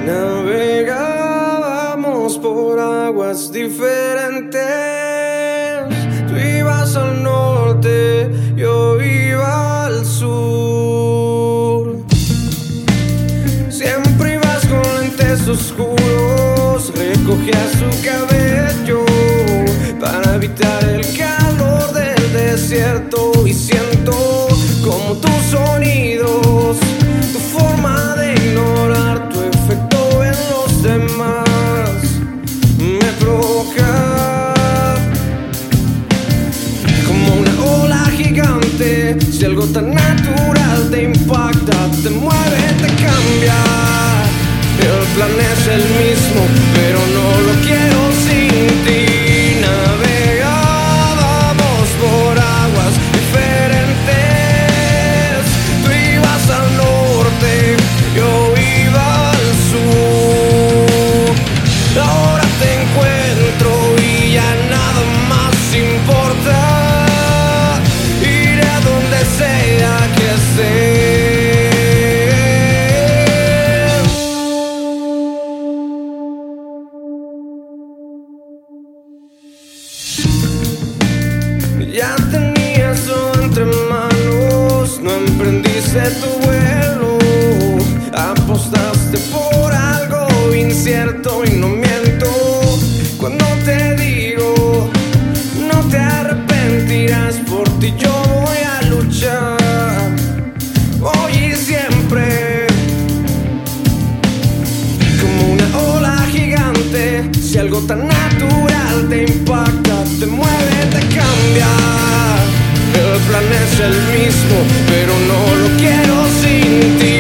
Navegábamos por aguas diferentes. Tú ibas al norte, yo iba al sur. Siempre ibas con lentes oscuros, recogías su cabello para evitar el calor del desierto. Y siento como tus sonidos, tu forma de ignorar tu efecto en los demás me provoca. Como una ola gigante, si algo tan natural te impacta, te mueve, te cambia. El plan es el mismo, pero no lo quiero sin ti. Navegábamos por aguas diferentes. Tú ibas al norte, yo iba al sur. Ahora te encuentro y ya nada más importa. Iré a donde sea que estés. Ya tenías todo entre manos, no emprendiste tu vuelo, apostaste por algo incierto y no miento cuando te digo, no te arrepentirás, por ti yo voy a luchar, hoy y siempre. Como una ola gigante, si algo tan natural te impacta, te mueve, te cambia. El plan es el mismo, pero no lo quiero sin ti.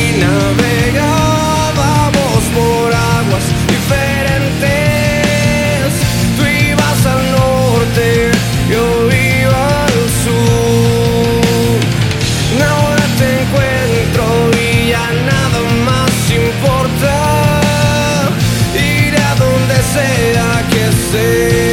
Navegábamos por aguas diferentes. Tú ibas al norte, yo iba al sur. Ahora te encuentro y ya nada más importa. Iré a donde sea que estés.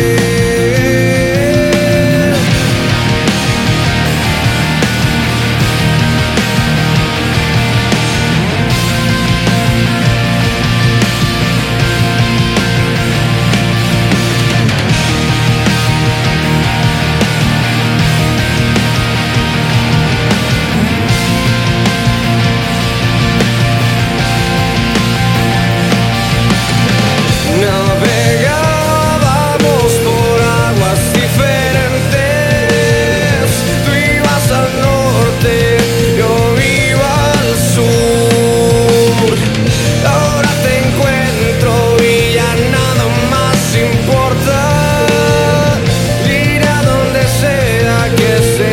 Navegábamos por aguas diferentes. Tú ibas al norte, yo iba al sur. Ahora te encuentro y ya nada más importa. Ir a donde sea que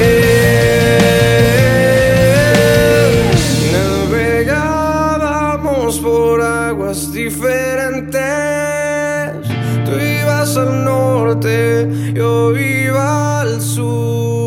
estés. Navegábamos por aguas diferentes. Tú ibas al norte, yo iba al sur.